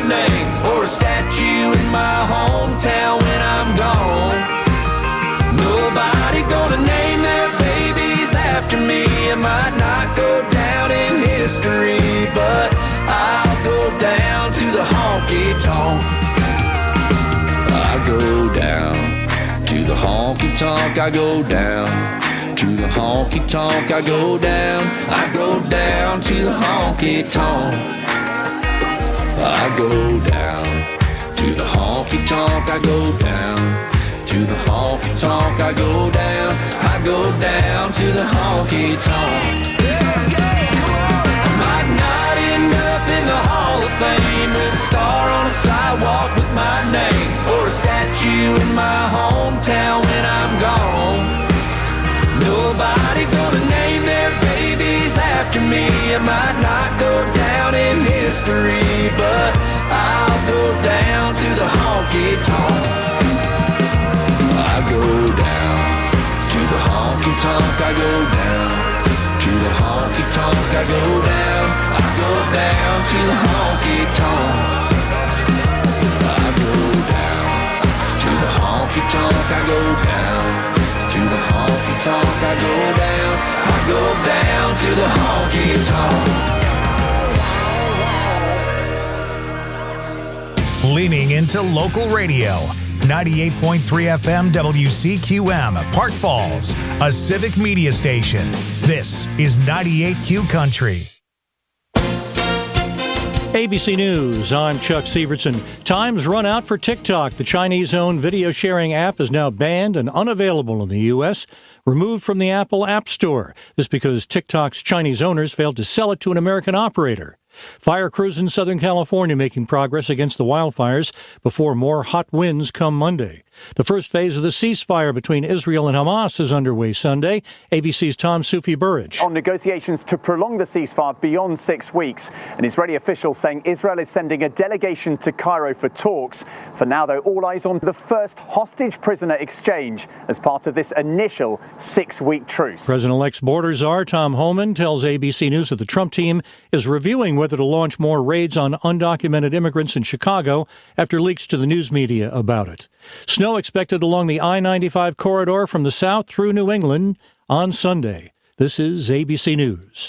name or a statue in my hometown when I'm gone. Nobody gonna name their babies after me. It might not go down in history, but I'll go down to the honky-tonk. I go down to the honky-tonk. I go down to the honky-tonk. I go down. I go down to the honky-tonk. I go down to the honky-tonk. I go down to the honky-tonk. I go down. I go down to the honky-tonk. Let's go! I might not end up in the Hall of Fame with a star on a sidewalk with my name or a statue in my hometown when I'm gone. Nobody gonna name their babies after me. It might not go down in history, but I'll go down to the honky-tonk. I go down to the honky-tonk. I go down to the honky-tonk. I go down. I go down to the honky-tonk. I go down to the honky-tonk. I go down to the honky-tonk. I go down. I go down to the honky-tonk. Leaning into local radio. 98.3 FM WCQM, Park Falls, a civic media station. This is 98Q Country. ABC News, I'm Chuck Severson. Time's run out for TikTok. The Chinese-owned video-sharing app is now banned and unavailable in the U.S., removed from the Apple App Store. This because TikTok's Chinese owners failed to sell it to an American operator. Fire crews in Southern California making progress against the wildfires before more hot winds come Monday. The first phase of the ceasefire between Israel and Hamas is underway Sunday. ABC's Tom Sufi Burridge. On negotiations to prolong the ceasefire beyond 6 weeks, an Israeli official saying Israel is sending a delegation to Cairo for talks. For now, though, all eyes on the first hostage-prisoner exchange as part of this initial 6-week truce. President-elect's border czar Tom Homan tells ABC News that the Trump team is reviewing whether to launch more raids on undocumented immigrants in Chicago after leaks to the news media about it. Snow expected along the I-95 corridor from the south through New England on Sunday. This is ABC News.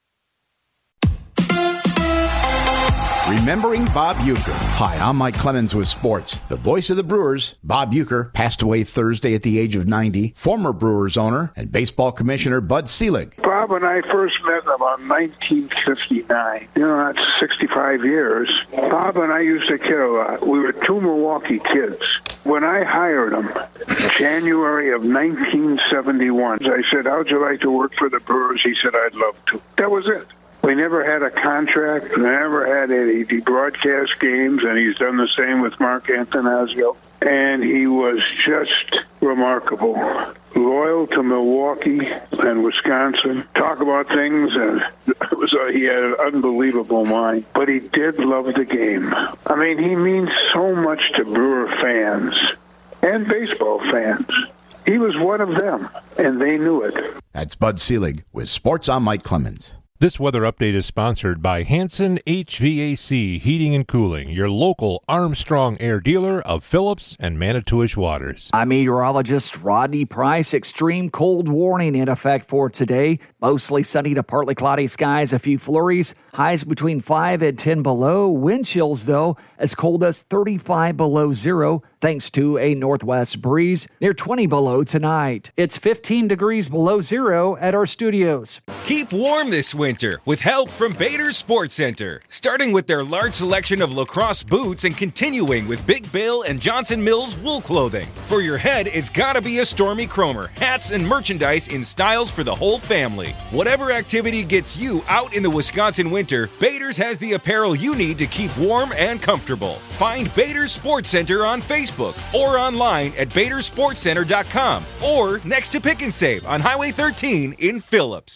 Remembering Bob Uecker. Hi, I'm Mike Clemens with sports. The voice of the Brewers, Bob Uecker, passed away Thursday at the age of 90. Former Brewers owner and baseball commissioner Bud Selig. Bob and I first met in about 1959. That's 65 years. Bob and I used to kid a lot. We were two Milwaukee kids. When I hired him, January of 1971, I said, how'd you like to work for the Brewers? He said, I'd love to. That was it. We never had a contract, never had any broadcast games, and he's done the same with Mark Antanasio. And he was just remarkable. Loyal to Milwaukee and Wisconsin. Talk about things, and he had an unbelievable mind. But he did love the game. I mean, he means so much to Brewer fans and baseball fans. He was one of them, and they knew it. That's Bud Selig with Sports. I'm Mike Clemens. This weather update is sponsored by Hanson HVAC Heating and Cooling, your local Armstrong Air dealer of Phillips and Manitowish Waters. I'm meteorologist Rodney Price. Extreme cold warning in effect for today. Mostly sunny to partly cloudy skies, a few flurries. Highs between 5 and 10 below. Wind chills, though, as cold as 35 below zero, thanks to a northwest breeze. Near 20 below tonight. It's 15 degrees below zero at our studios. Keep warm this winter with help from Bader Sports Center. Starting with their large selection of lacrosse boots and continuing with Big Bill and Johnson Mills wool clothing. For your head, it's gotta be a Stormy Cromer. Hats and merchandise in styles for the whole family. Whatever activity gets you out in the Wisconsin winter, Bader's has the apparel you need to keep warm and comfortable. Find Bader Sports Center on Facebook or online at BaderSportsCenter.com or next to Pick and Save on Highway 13 in Phillips.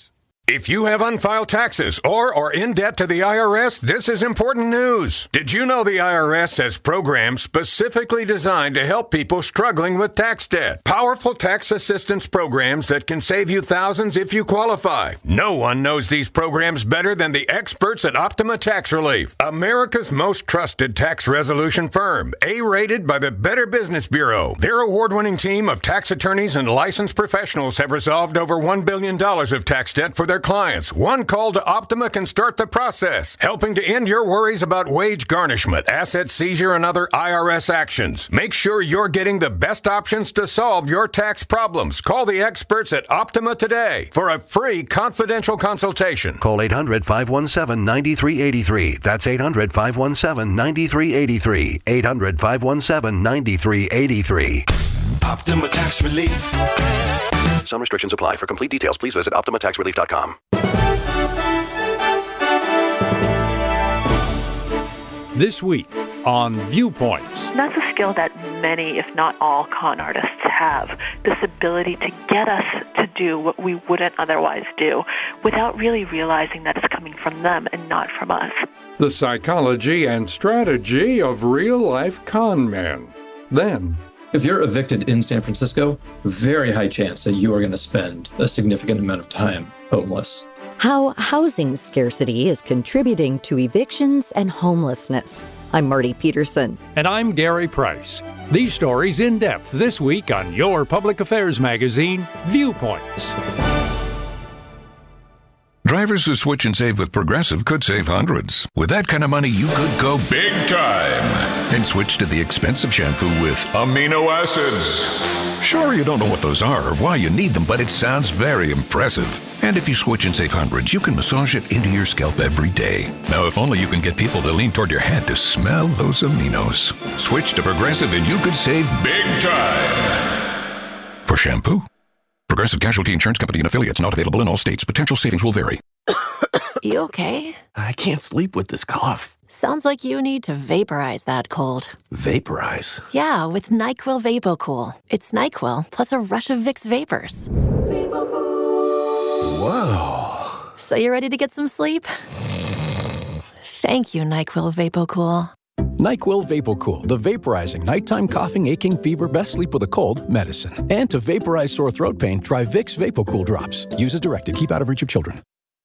If you have unfiled taxes or are in debt to the IRS, this is important news. Did you know the IRS has programs specifically designed to help people struggling with tax debt? Powerful tax assistance programs that can save you thousands if you qualify. No one knows these programs better than the experts at Optima Tax Relief, America's most trusted tax resolution firm, A-rated by the Better Business Bureau. Their award-winning team of tax attorneys and licensed professionals have resolved over $1 billion of tax debt for their clients. One call to Optima can start the process, helping to end your worries about wage garnishment, asset seizure, and other IRS actions. Make sure you're getting the best options to solve your tax problems. Call the experts at Optima today for a free confidential consultation. Call 800-517-9383. That's 800-517-9383. 800-517-9383. Optima Tax Relief. Some restrictions apply. For complete details, please visit OptimaTaxRelief.com. This week on Viewpoints. That's a skill that many, if not all, con artists have. This ability to get us to do what we wouldn't otherwise do without really realizing that it's coming from them and not from us. The psychology and strategy of real-life con men. Then, if you're evicted in San Francisco, very high chance that you are going to spend a significant amount of time homeless. How housing scarcity is contributing to evictions and homelessness. I'm Marty Peterson. And I'm Gary Price. These stories in depth this week on your public affairs magazine, Viewpoints. Drivers who switch and save with Progressive could save hundreds. With that kind of money, you could go big time and switch to the expensive shampoo with amino acids. Sure, you don't know what those are or why you need them, but it sounds very impressive. And if you switch and save hundreds, you can massage it into your scalp every day. Now, if only you can get people to lean toward your head to smell those aminos. Switch to Progressive and you could save big time. For shampoo. Progressive Casualty Insurance Company and affiliates, not available in all states. Potential savings will vary. You okay? I can't sleep with this cough. Sounds like you need to vaporize that cold. Vaporize? Yeah, with NyQuil VapoCool. It's NyQuil plus a rush of Vicks vapors. Whoa. So you ready to get some sleep? Thank you, NyQuil VapoCool. NyQuil VapoCool, the vaporizing nighttime coughing, aching, fever, best sleep with a cold medicine. And to vaporize sore throat pain, try Vicks VapoCool drops. Use as directed. Keep out of reach of children.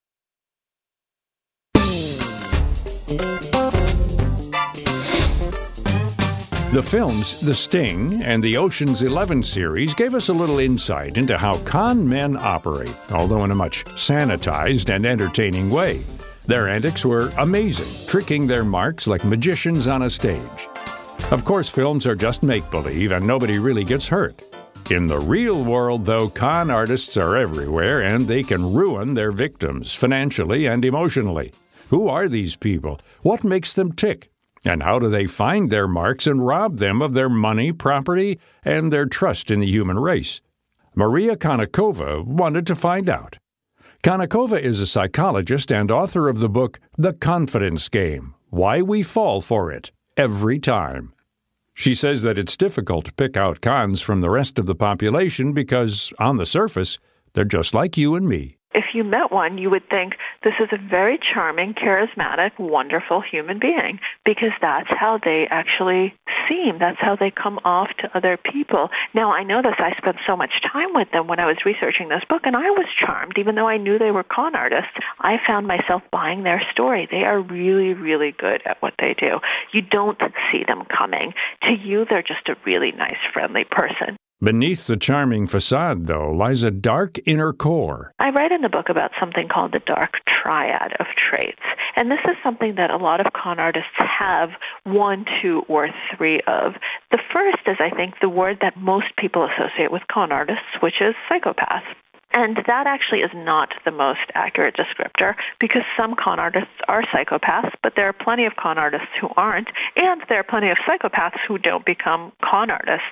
The films The Sting and the Ocean's 11 series gave us a little insight into how con men operate, although in a much sanitized and entertaining way. Their antics were amazing, tricking their marks like magicians on a stage. Of course, films are just make-believe and nobody really gets hurt. In the real world, though, con artists are everywhere and they can ruin their victims financially and emotionally. Who are these people? What makes them tick? And how do they find their marks and rob them of their money, property, and their trust in the human race? Maria Konnikova wanted to find out. Konnikova is a psychologist and author of the book The Confidence Game, Why We Fall for It Every Time. She says that it's difficult to pick out cons from the rest of the population because, on the surface, they're just like you and me. If you met one, you would think this is a very charming, charismatic, wonderful human being, because that's how they actually seem. That's how they come off to other people. Now, I know this. I spent so much time with them when I was researching this book, and I was charmed, even though I knew they were con artists. I found myself buying their story. They are really, really good at what they do. You don't see them coming. To you, they're just a really nice, friendly person. Beneath the charming facade, though, lies a dark inner core. I write in the book about something called the dark triad of traits. And this is something that a lot of con artists have 1, 2, or 3 of. The first is, I think, the word that most people associate with con artists, which is psychopath. And that actually is not the most accurate descriptor, because some con artists are psychopaths, but there are plenty of con artists who aren't, and there are plenty of psychopaths who don't become con artists.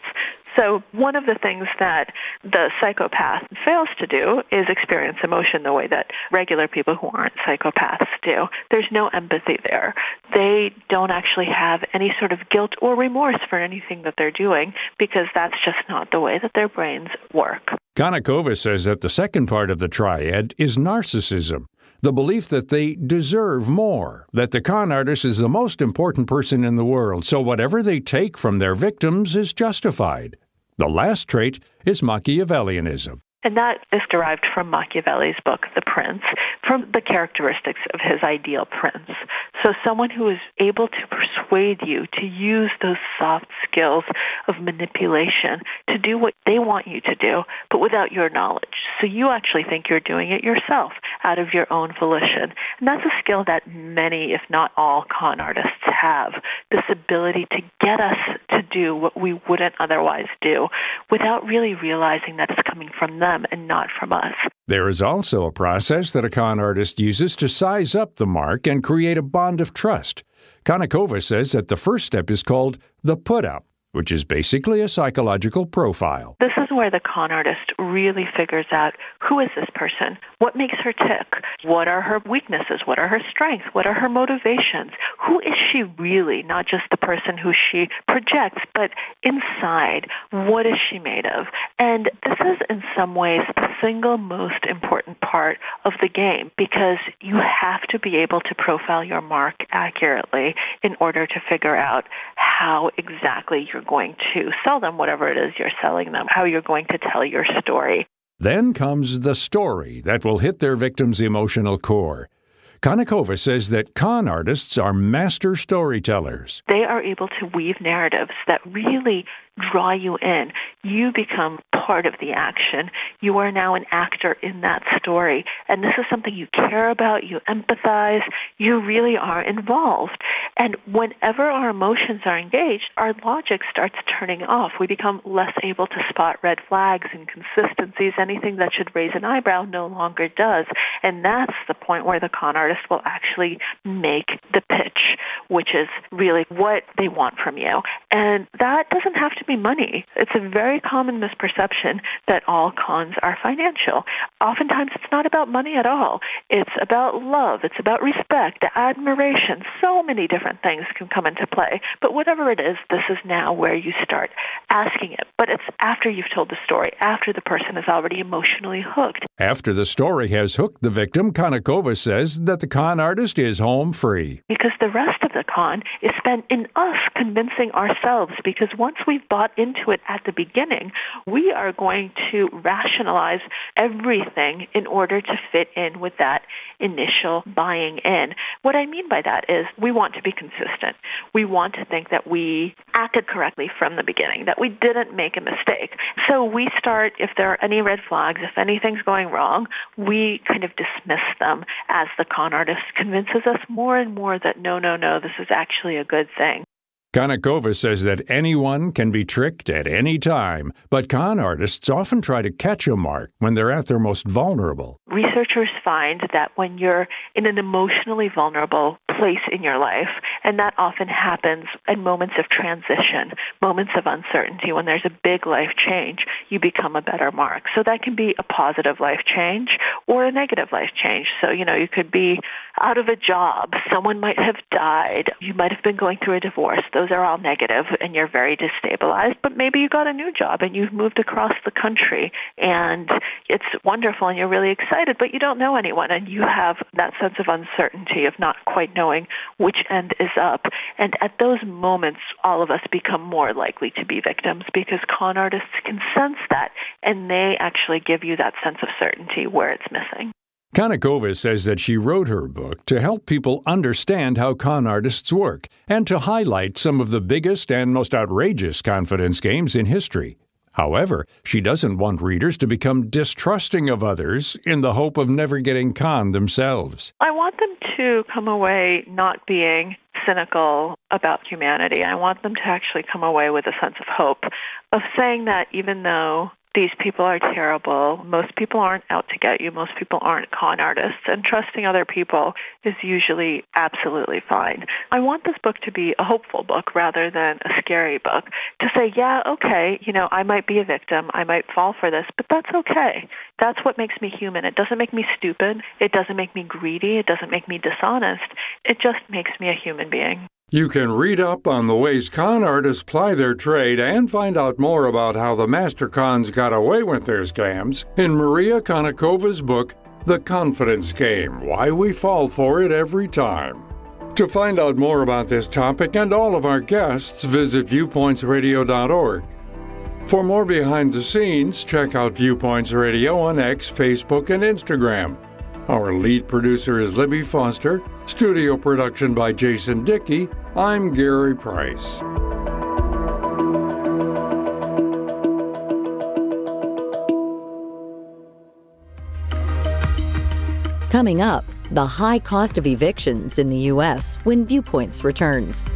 So one of the things that the psychopath fails to do is experience emotion the way that regular people who aren't psychopaths do. There's no empathy there. They don't actually have any sort of guilt or remorse for anything that they're doing because that's just not the way that their brains work. Konnikova says that the second part of the triad is narcissism, the belief that they deserve more, that the con artist is the most important person in the world, so whatever they take from their victims is justified. The last trait is Machiavellianism. And that is derived from Machiavelli's book, The Prince, from the characteristics of his ideal prince. So someone who is able to persuade you to use those soft skills of manipulation to do what they want you to do, but without your knowledge. So you actually think you're doing it yourself out of your own volition. And that's a skill that many, if not all, con artists have, this ability to get us to do what we wouldn't otherwise do without really realizing that it's coming from them and not from us. There is also a process that a con artist uses to size up the mark and create a bond of trust. Konnikova says that the first step is called the put-up, which is basically a psychological profile. This is where the con artist really figures out, who is this person? What makes her tick? What are her weaknesses? What are her strengths? What are her motivations? Who is she really? Not just the person who she projects, but inside, what is she made of? And this is in some ways the single most important part of the game, because you have to be able to profile your mark accurately in order to figure out how exactly you're going to sell them whatever it is you're selling them, how you're going to tell your story. Then comes the story that will hit their victim's emotional core. Konnikova says that con artists are master storytellers. They are able to weave narratives that really draw you in. You become part of the action. You are now an actor in that story. And this is something you care about, you empathize, you really are involved. And whenever our emotions are engaged, our logic starts turning off. We become less able to spot red flags, inconsistencies, anything that should raise an eyebrow no longer does. And that's the point where the con artist will actually make the pitch, which is really what they want from you. And that doesn't have to be money. It's a very common misperception that all cons are financial. Oftentimes it's not about money at all. It's about love. It's about respect, admiration. So many different things can come into play. But whatever it is, this is now where you start asking it. But it's after you've told the story, after the person is already emotionally hooked. After the story has hooked the victim, Konnikova says that the con artist is home free. Because the rest of the con is spent in us convincing ourselves, because once we've bought into it at the beginning, we are going to rationalize everything in order to fit in with that initial buying in. What I mean by that is we want to be consistent. We want to think that we acted correctly from the beginning, that we didn't make a mistake. So we start, if there are any red flags, if anything's going wrong, we kind of dismiss them as the con artist convinces us more and more that no, this is actually a good thing. Konnikova says that anyone can be tricked at any time, but con artists often try to catch a mark when they're at their most vulnerable. Researchers find that when you're in an emotionally vulnerable place in your life, and that often happens in moments of transition, moments of uncertainty, when there's a big life change, you become a better mark. So that can be a positive life change or a negative life change. So, you could be out of a job. Someone might have died. You might have been going through a divorce. Those are all negative, and you're very destabilized. But maybe you got a new job, and you've moved across the country, and it's wonderful, and you're really excited, but you don't know anyone, and you have that sense of uncertainty of not quite knowing which end is up. And at those moments, all of us become more likely to be victims, because con artists can sense that, and they actually give you that sense of certainty where it's missing. Konnikova says that she wrote her book to help people understand how con artists work and to highlight some of the biggest and most outrageous confidence games in history. However, she doesn't want readers to become distrusting of others in the hope of never getting conned themselves. I want them to come away not being cynical about humanity. I want them to actually come away with a sense of hope, of saying that even though these people are terrible. Most people aren't out to get you. Most people aren't con artists. And trusting other people is usually absolutely fine. I want this book to be a hopeful book rather than a scary book. To say, yeah, okay, I might be a victim. I might fall for this, but that's okay. That's what makes me human. It doesn't make me stupid. It doesn't make me greedy. It doesn't make me dishonest. It just makes me a human being. You can read up on the ways con artists ply their trade and find out more about how the master cons got away with their scams in Maria Konikova's book, The Confidence Game, Why We Fall For It Every Time. To find out more about this topic and all of our guests, visit viewpointsradio.org. For more behind the scenes, check out Viewpoints Radio on X, Facebook, and Instagram. Our lead producer is Libby Foster. Studio production by Jason Dickey. I'm Gary Price. Coming up, the high cost of evictions in the U.S. when Viewpoints returns.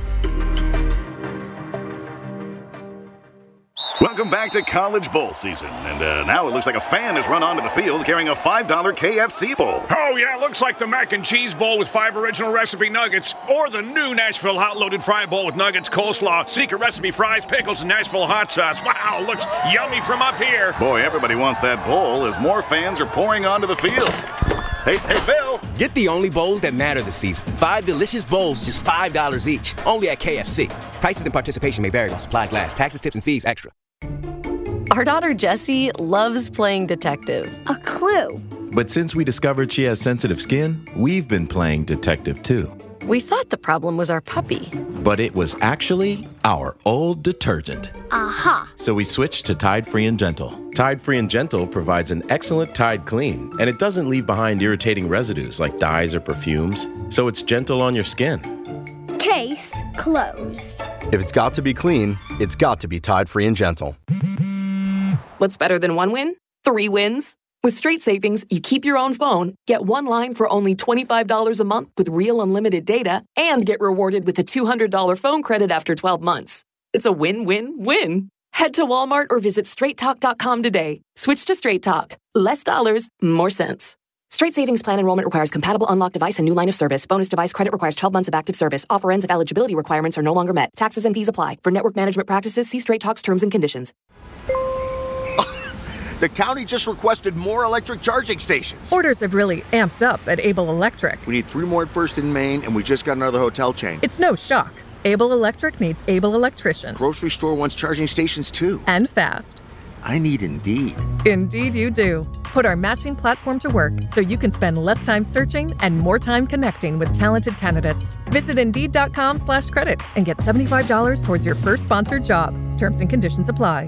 Welcome back to College Bowl season. And now it looks like a fan has run onto the field carrying a $5 KFC bowl. Oh, yeah, looks like the mac and cheese bowl with 5 original recipe nuggets, or the new Nashville hot loaded fry bowl with nuggets, coleslaw, secret recipe fries, pickles, and Nashville hot sauce. Wow, looks yummy from up here. Boy, everybody wants that bowl as more fans are pouring onto the field. Hey, Phil! Get the only bowls that matter this season. 5 delicious bowls, just $5 each. Only at KFC. Prices and participation may vary while supplies last. Taxes, tips, and fees extra. Our daughter Jessie loves playing detective. A clue. But since we discovered she has sensitive skin, we've been playing detective too. We thought the problem was our puppy. But it was actually our old detergent. Aha! So we switched to Tide Free and Gentle. Tide Free and Gentle provides an excellent Tide clean, and it doesn't leave behind irritating residues like dyes or perfumes, so it's gentle on your skin. Case closed. If it's got to be clean, it's got to be Tide Free and Gentle. What's better than 1 win? 3 wins. With Straight Savings, you keep your own phone, get 1 line for only $25 a month with real unlimited data, and get rewarded with a $200 phone credit after 12 months. It's a win-win-win. Head to Walmart or visit straighttalk.com today. Switch to Straight Talk. Less dollars, more sense. Straight Savings Plan enrollment requires compatible unlocked device and new line of service. Bonus device credit requires 12 months of active service. Offer ends if eligibility requirements are no longer met. Taxes and fees apply. For network management practices, see Straight Talk's terms and conditions. The county just requested more electric charging stations. Orders have really amped up at Able Electric. We need 3 more at First and Main, and we just got another hotel chain. It's no shock. Able Electric needs able electricians. Grocery store wants charging stations too. And fast. I need Indeed. Indeed you do. Put our matching platform to work so you can spend less time searching and more time connecting with talented candidates. Visit Indeed.com/credit and get $75 towards your first sponsored job. Terms and conditions apply.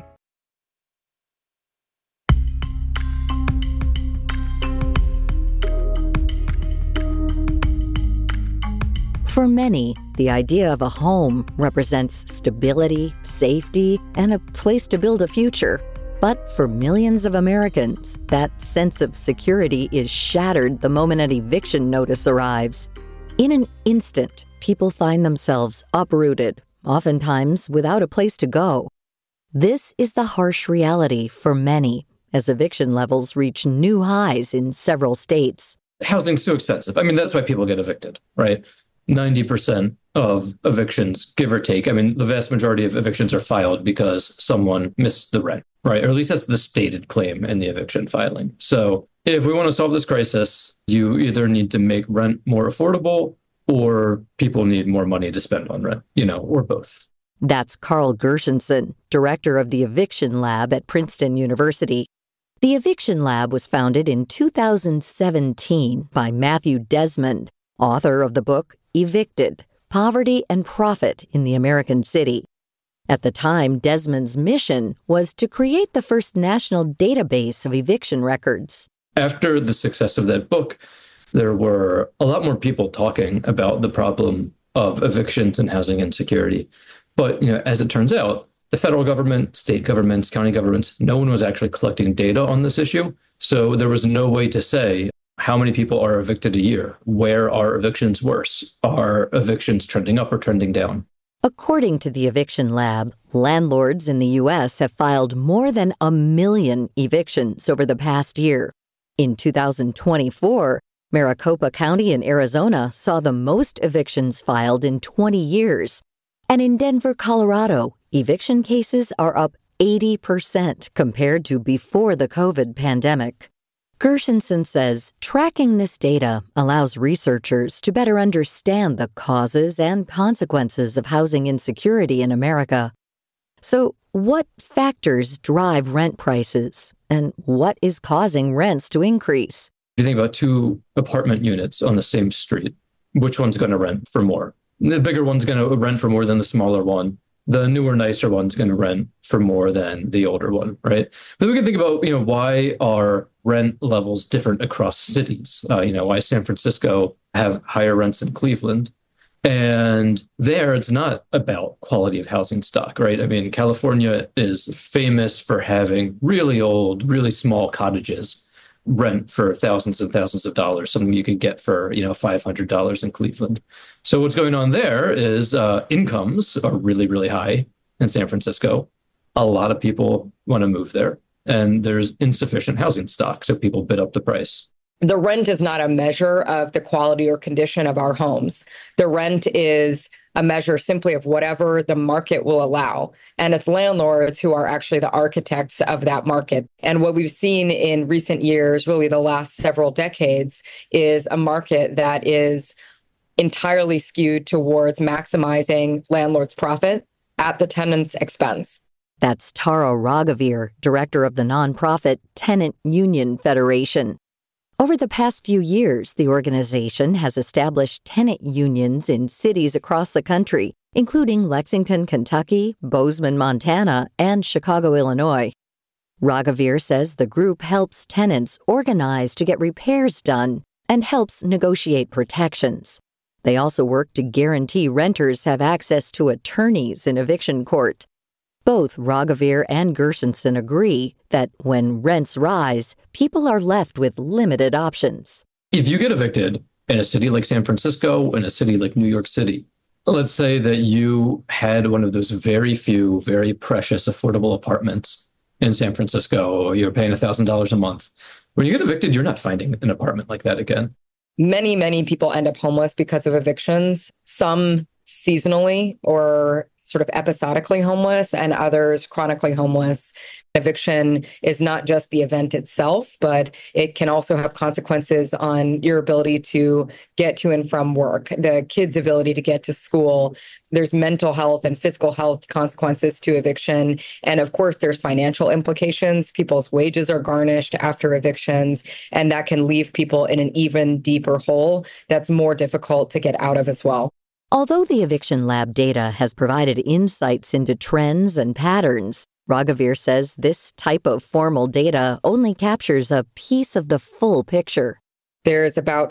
For many, the idea of a home represents stability, safety, and a place to build a future. But for millions of Americans, that sense of security is shattered the moment an eviction notice arrives. In an instant, people find themselves uprooted, oftentimes without a place to go. This is the harsh reality for many, as eviction levels reach new highs in several states. Housing's so expensive. I mean, that's why people get evicted, right? 90% of evictions, give or take. I mean, the vast majority of evictions are filed because someone missed the rent, right? Or at least that's the stated claim in the eviction filing. So if we want to solve this crisis, you either need to make rent more affordable or people need more money to spend on rent, or both. That's Carl Gershenson, director of the Eviction Lab at Princeton University. The Eviction Lab was founded in 2017 by Matthew Desmond, author of the book Evicted: Poverty and Profit in the American City. At the time, Desmond's mission was to create the first national database of eviction records. After the success of that book, there were a lot more people talking about the problem of evictions and housing insecurity. But, as it turns out, the federal government, state governments, county governments, no one was actually collecting data on this issue. So there was no way to say, how many people are evicted a year? Where are evictions worse? Are evictions trending up or trending down? According to the Eviction Lab, landlords in the U.S. have filed more than 1 million evictions over the past year. In 2024, Maricopa County in Arizona saw the most evictions filed in 20 years. And in Denver, Colorado, eviction cases are up 80% compared to before the COVID pandemic. Gershenson says tracking this data allows researchers to better understand the causes and consequences of housing insecurity in America. So, what factors drive rent prices, and what is causing rents to increase? If you think about two apartment units on the same street, which one's going to rent for more? The bigger one's going to rent for more than the smaller one. The newer, nicer one's going to rent for more than the older one, right? But then we can think about, why are rent levels different across cities? Why San Francisco have higher rents than Cleveland? And there, it's not about quality of housing stock, right? I mean, California is famous for having really old, really small cottages rent for thousands and thousands of dollars, something you could get for, $500 in Cleveland. So what's going on there is incomes are really, really high in San Francisco. A lot of people want to move there, and there's insufficient housing stock, so people bid up the price. The rent is not a measure of the quality or condition of our homes. The rent is a measure simply of whatever the market will allow. And it's landlords who are actually the architects of that market. And what we've seen in recent years, really the last several decades, is a market that is entirely skewed towards maximizing landlords' profit at the tenant's expense. That's Tara Raghavir, director of the nonprofit Tenant Union Federation. Over the past few years, the organization has established tenant unions in cities across the country, including Lexington, Kentucky, Bozeman, Montana, and Chicago, Illinois. Raghavir says the group helps tenants organize to get repairs done and helps negotiate protections. They also work to guarantee renters have access to attorneys in eviction court. Both Raghavir and Gershenson agree that when rents rise, people are left with limited options. If you get evicted in a city like San Francisco, in a city like New York City, let's say that you had one of those very few, very precious, affordable apartments in San Francisco, you're paying $1,000 a month. When you get evicted, you're not finding an apartment like that again. Many, many people end up homeless because of evictions, some seasonally or sort of episodically homeless, and others chronically homeless. Eviction is not just the event itself, but it can also have consequences on your ability to get to and from work, the kids' ability to get to school. There's mental health and physical health consequences to eviction. And of course, there's financial implications. People's wages are garnished after evictions, and that can leave people in an even deeper hole that's more difficult to get out of as well. Although the Eviction Lab data has provided insights into trends and patterns, Raghavir says this type of formal data only captures a piece of the full picture. There's about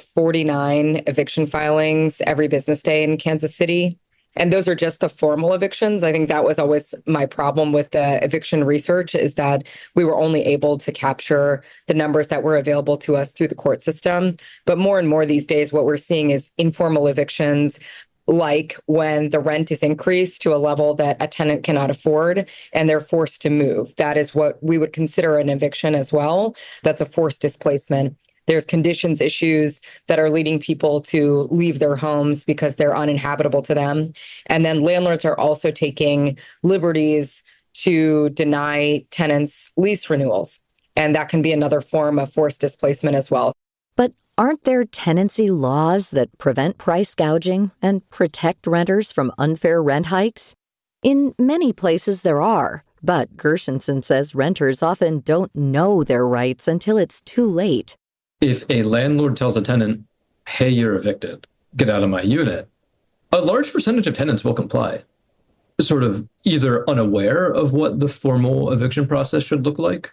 49 eviction filings every business day in Kansas City. And those are just the formal evictions. I think that was always my problem with the eviction research, is that we were only able to capture the numbers that were available to us through the court system. But more and more these days, what we're seeing is informal evictions, like when the rent is increased to a level that a tenant cannot afford and they're forced to move. That is what we would consider an eviction as well. That's a forced displacement. There's conditions issues that are leading people to leave their homes because they're uninhabitable to them. And then landlords are also taking liberties to deny tenants lease renewals. And that can be another form of forced displacement as well. But aren't there tenancy laws that prevent price gouging and protect renters from unfair rent hikes? In many places there are, but Gershenson says renters often don't know their rights until it's too late. If a landlord tells a tenant, hey, you're evicted, get out of my unit, a large percentage of tenants will comply, sort of either unaware of what the formal eviction process should look like,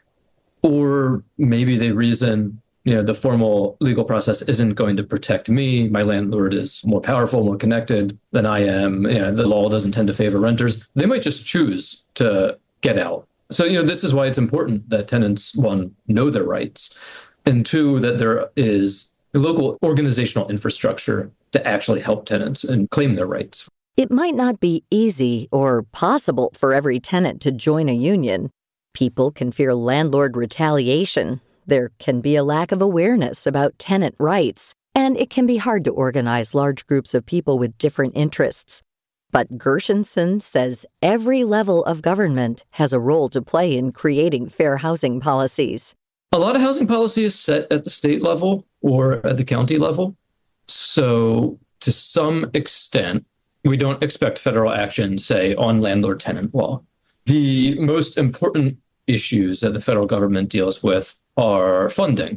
or maybe they reason, the formal legal process isn't going to protect me. My landlord is more powerful, more connected than I am. The law doesn't tend to favor renters. They might just choose to get out. So, this is why it's important that tenants, one, know their rights, and two, that there is a local organizational infrastructure to actually help tenants and claim their rights. It might not be easy or possible for every tenant to join a union. People can fear landlord retaliation. There can be a lack of awareness about tenant rights, and it can be hard to organize large groups of people with different interests. But Gershenson says every level of government has a role to play in creating fair housing policies. A lot of housing policy is set at the state level or at the county level. So to some extent, we don't expect federal action, say, on landlord-tenant law. The most important issues that the federal government deals with are funding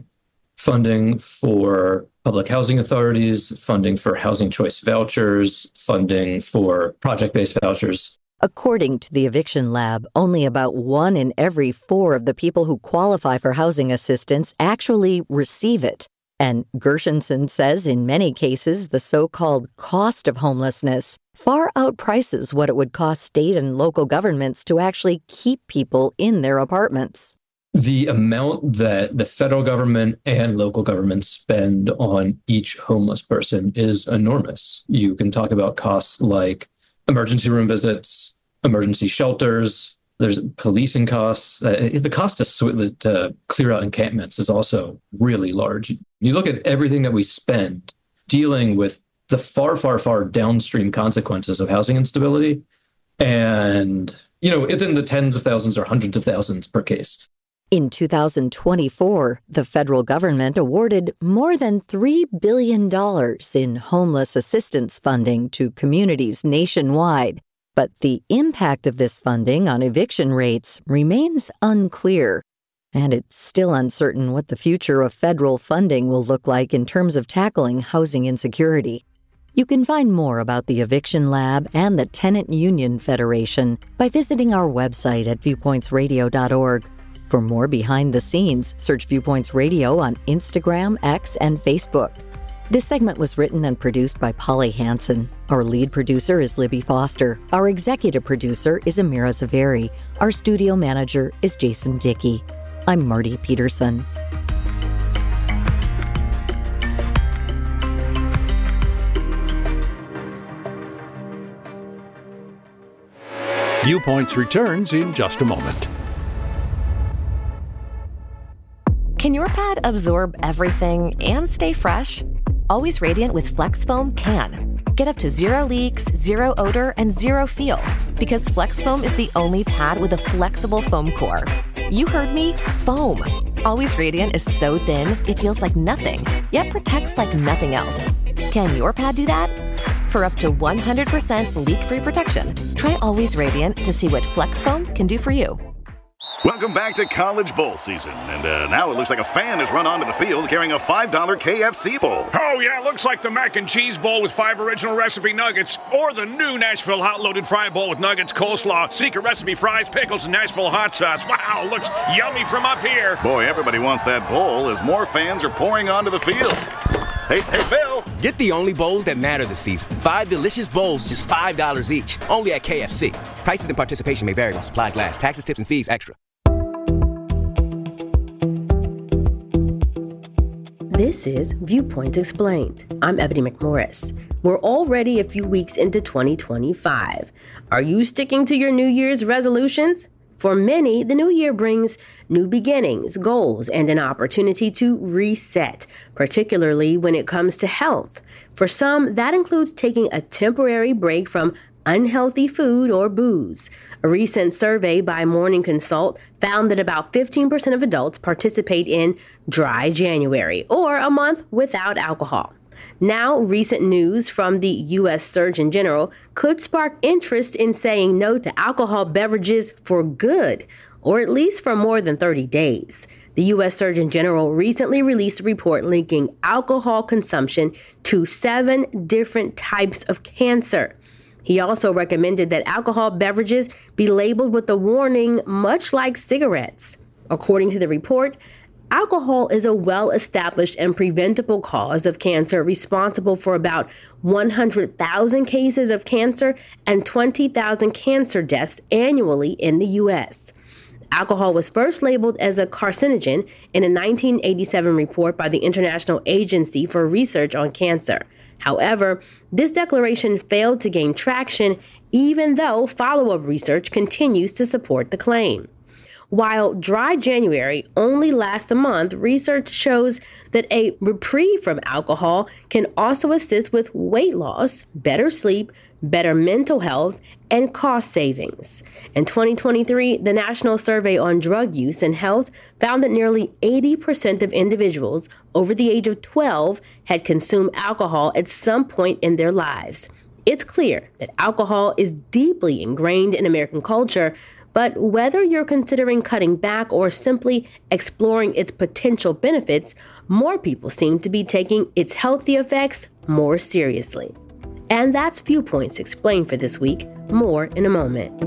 for public housing authorities, funding for housing choice vouchers, funding for project-based vouchers. According to the Eviction Lab, only about 1 in every 4 of the people who qualify for housing assistance actually receive it. And Gershenson says in many cases, the so-called cost of homelessness far outprices what it would cost state and local governments to actually keep people in their apartments. The amount that the federal government and local governments spend on each homeless person is enormous. You can talk about costs like emergency room visits, emergency shelters, there's policing costs. The cost to clear out encampments is also really large. You look at everything that we spend dealing with the far, far, far downstream consequences of housing instability. And, it's in the tens of thousands or hundreds of thousands per case. In 2024, the federal government awarded more than $3 billion in homeless assistance funding to communities nationwide. But the impact of this funding on eviction rates remains unclear, and it's still uncertain what the future of federal funding will look like in terms of tackling housing insecurity. You can find more about the Eviction Lab and the Tenant Union Federation by visiting our website at viewpointsradio.org. For more behind the scenes, search Viewpoints Radio on Instagram, X, and Facebook. This segment was written and produced by Polly Hansen. Our lead producer is Libby Foster. Our executive producer is Amira Zaveri. Our studio manager is Jason Dickey. I'm Marty Peterson. Viewpoints returns in just a moment. Can your pad absorb everything and stay fresh? Always Radiant with Flex Foam can. Get up to 0 leaks, 0 odor, and 0 feel. Because Flex Foam is the only pad with a flexible foam core. You heard me, foam. Always Radiant is so thin, it feels like nothing, yet protects like nothing else. Can your pad do that? For up to 100% leak-free protection, try Always Radiant to see what Flex Foam can do for you. Welcome back to College Bowl season. And now it looks like a fan has run onto the field carrying a $5 KFC bowl. Oh, yeah, it looks like the mac and cheese bowl with 5 original recipe nuggets, or the new Nashville hot loaded fry bowl with nuggets, coleslaw, secret recipe fries, pickles, and Nashville hot sauce. Wow, looks yummy from up here. Boy, everybody wants that bowl as more fans are pouring onto the field. Hey, Phil! Get the only bowls that matter this season. 5 delicious bowls, just $5 each. Only at KFC. Prices and participation may vary while supplies last. Taxes, tips, and fees extra. This is Viewpoint Explained. I'm Ebony McMorris. We're already a few weeks into 2025. Are you sticking to your New Year's resolutions? For many, the new year brings new beginnings, goals, and an opportunity to reset, particularly when it comes to health. For some, that includes taking a temporary break from unhealthy food or booze. A recent survey by Morning Consult found that about 15% of adults participate in Dry January, or a month without alcohol. Now, recent news from the U.S. Surgeon General could spark interest in saying no to alcohol beverages for good, or at least for more than 30 days. The U.S. Surgeon General recently released a report linking alcohol consumption to 7 different types of cancer. He also recommended that alcohol beverages be labeled with a warning much like cigarettes. According to the report, alcohol is a well-established and preventable cause of cancer, responsible for about 100,000 cases of cancer and 20,000 cancer deaths annually in the U.S. Alcohol was first labeled as a carcinogen in a 1987 report by the International Agency for Research on Cancer. However, this declaration failed to gain traction, even though follow-up research continues to support the claim. While dry January only lasts a month, research shows that a reprieve from alcohol can also assist with weight loss, better sleep, better mental health, and cost savings. In 2023, the National Survey on Drug Use and Health found that nearly 80% of individuals over the age of 12 had consumed alcohol at some point in their lives. It's clear that alcohol is deeply ingrained in American culture, but whether you're considering cutting back or simply exploring its potential benefits, more people seem to be taking its healthy effects more seriously. And that's Viewpoints Explained for this week. More in a moment.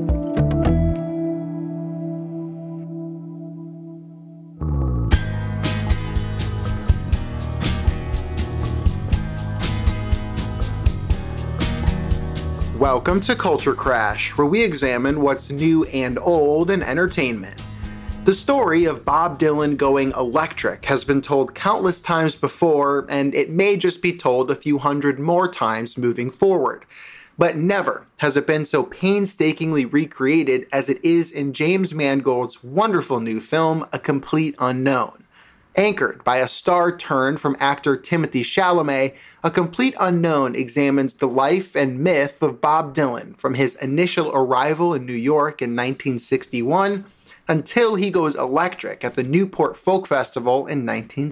Welcome to Culture Crash, where we examine what's new and old in entertainment. The story of Bob Dylan going electric has been told countless times before, and it may just be told a few hundred more times moving forward. But never has it been so painstakingly recreated as it is in James Mangold's wonderful new film, A Complete Unknown. Anchored by a star turn from actor Timothée Chalamet, A Complete Unknown examines the life and myth of Bob Dylan from his initial arrival in New York in 1961 until he goes electric at the Newport Folk Festival in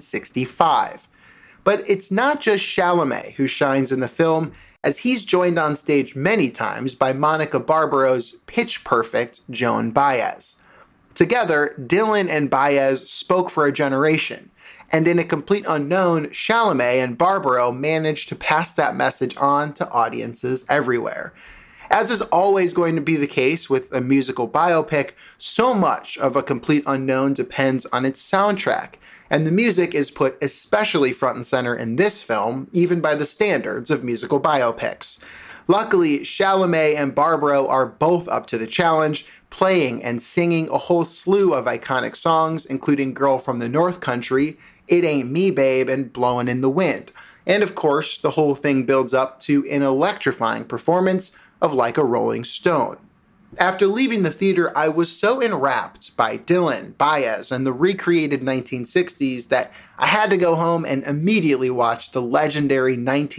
1965. But it's not just Chalamet who shines in the film, as he's joined on stage many times by Monica Barbaro's pitch-perfect Joan Baez. Together, Dylan and Baez spoke for a generation, and in A Complete Unknown, Chalamet and Barbaro managed to pass that message on to audiences everywhere. As is always going to be the case with a musical biopic, so much of A Complete Unknown depends on its soundtrack, and the music is put especially front and center in this film, even by the standards of musical biopics. Luckily, Chalamet and Barbaro are both up to the challenge, playing and singing a whole slew of iconic songs, including Girl from the North Country, It Ain't Me Babe, and Blowin' in the Wind. And of course, the whole thing builds up to an electrifying performance of Like a Rolling Stone. After leaving the theater, I was so enwrapped by Dylan, Baez, and the recreated 1960s that I had to go home and immediately watch the legendary